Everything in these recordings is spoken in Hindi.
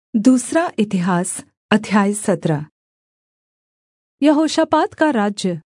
दूसरा इतिहास अध्याय 17। यहोशापात का राज्य।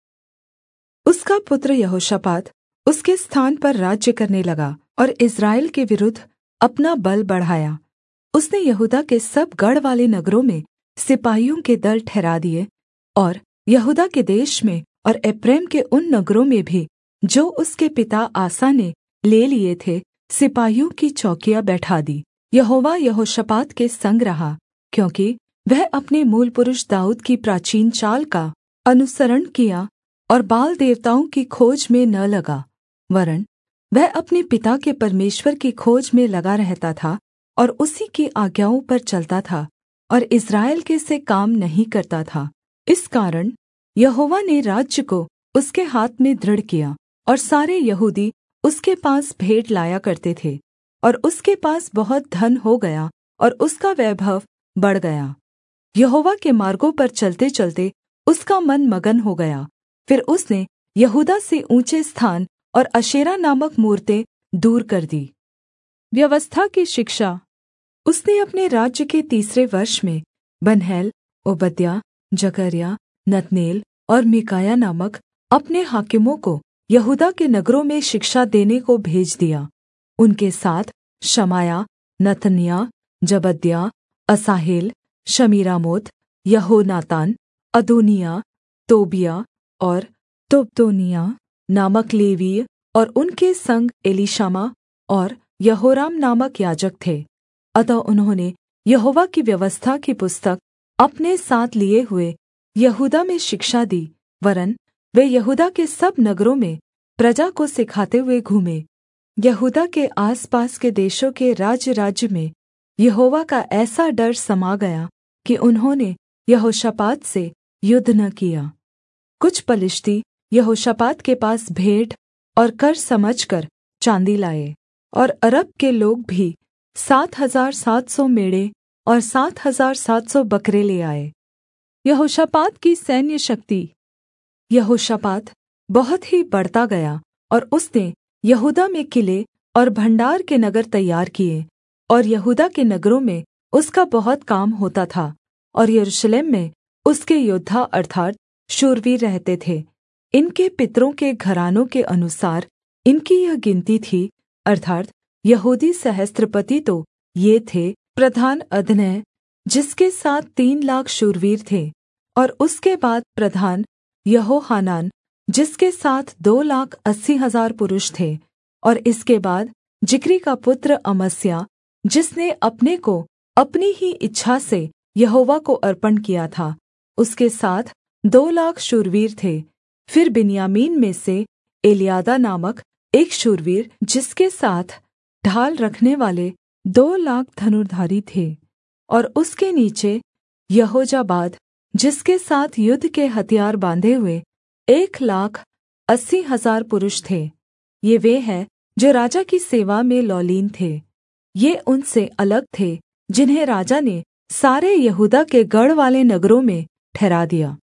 उसका पुत्र यहोशापात उसके स्थान पर राज्य करने लगा और इस्राएल के विरुद्ध अपना बल बढ़ाया। उसने यहूदा के सब गढ़वाले नगरों में सिपाहियों के दल ठहरा दिए और यहूदा के देश में और एप्रैम के उन नगरों में भी जो उसके पिता आसा ने ले लिए थे, सिपाहियों की चौकियाँ बैठा दी। यहोवा यहोशापात के संग रहा, क्योंकि वह अपने मूलपुरुष दाऊद की प्राचीन चाल का अनुसरण किया और बाल देवताओं की खोज में न लगा, वरन् वह अपने पिता के परमेश्वर की खोज में लगा रहता था और उसी की आज्ञाओं पर चलता था और इस्राएल के से काम नहीं करता था। इस कारण यहोवा ने राज्य को उसके हाथ में दृढ़ किया और सारे यहूदी उसके पास भेंट लाया करते थे और उसके पास बहुत धन हो गया और उसका वैभव बढ़ गया। यहोवा के मार्गों पर चलतेचलते उसका मन मगन हो गया। फिर उसने यहूदा से ऊँचे स्थान और अशेरा नामक मूरतें दूर कर दी। व्यवस्था की शिक्षा। उसने अपने राज्य के 3 वर्ष में बनहैल, ओबद्याह, जकर्याह, नतनेल और मीकायाह नामक अपने हाकिमों को यहूदा के नगरों में शिक्षा देने को भेज दिया। उनके साथ शमायाह, नतन्याह, जबद्याह, असाहेल, शमीरामोत, यहोनातान, अदोनिय्याह, तोबियाह और तोबदोनिय्याह नामक लेवीय और उनके संग एलीशामा और यहोराम नामक याजक थे। अतः उन्होंने यहोवा की व्यवस्था की पुस्तक अपने साथ लिए हुए यहूदा में शिक्षा दी, वरन् वे यहूदा के सब नगरों में प्रजा को सिखाते हुए घूमे। यहूदा के आसपास के देशों के राज्य में यहोवा का ऐसा डर समा गया कि उन्होंने यहोशापात से युद्ध न किया। कुछ पलिश्ती यहोशापात के पास भेंट और कर समझकर चाँदी लाए, और अरब के लोग भी 7,700 मेढ़े और 7,700 बकरे ले आए। यहोशापात की सैन्य शक्ति। यहोशापात बहुत ही बढ़ता गया और उसने यहूदा में किले और भण्डार के नगर तैयार किए, और यहूदा के नगरों में उसका बहुत काम होता था, और यरूशलेम में उसके योद्धा अर्थात् शूरवीर रहते थे। इनके पितरों के घरानों के अनुसार इनकी यह गिनती थी, अर्थात् यहूदी सहस्त्रपति तो ये थे: प्रधान अदनै, जिसके साथ 3 लाख शूरवीर थे, और उसके बाद प्रधान यहोहानान, जिसके साथ 2,80,000 पुरुष थे, और इसके बाद जिक्री का पुत्र अमस्याह, जिसने अपने को अपनी ही इच्छा से यहोवा को अर्पण किया था, उसके साथ 2 लाख शूरवीर थे। फिर बिन्यामीन में से एल्यादा नामक एक शूरवीर, जिसके साथ ढाल रखने वाले 2 लाख धनुर्धारी थे, और उसके नीचे यहोजाबाद, जिसके साथ युद्ध के हथियार बाँधे हुए 1,80,000 पुरुष थे। ये वे हैं जो राजा की सेवा में लौलीन थे। ये उनसे अलग थे जिन्हें राजा ने सारे यहूदा के गढ़वाले नगरों में ठहरा दिया।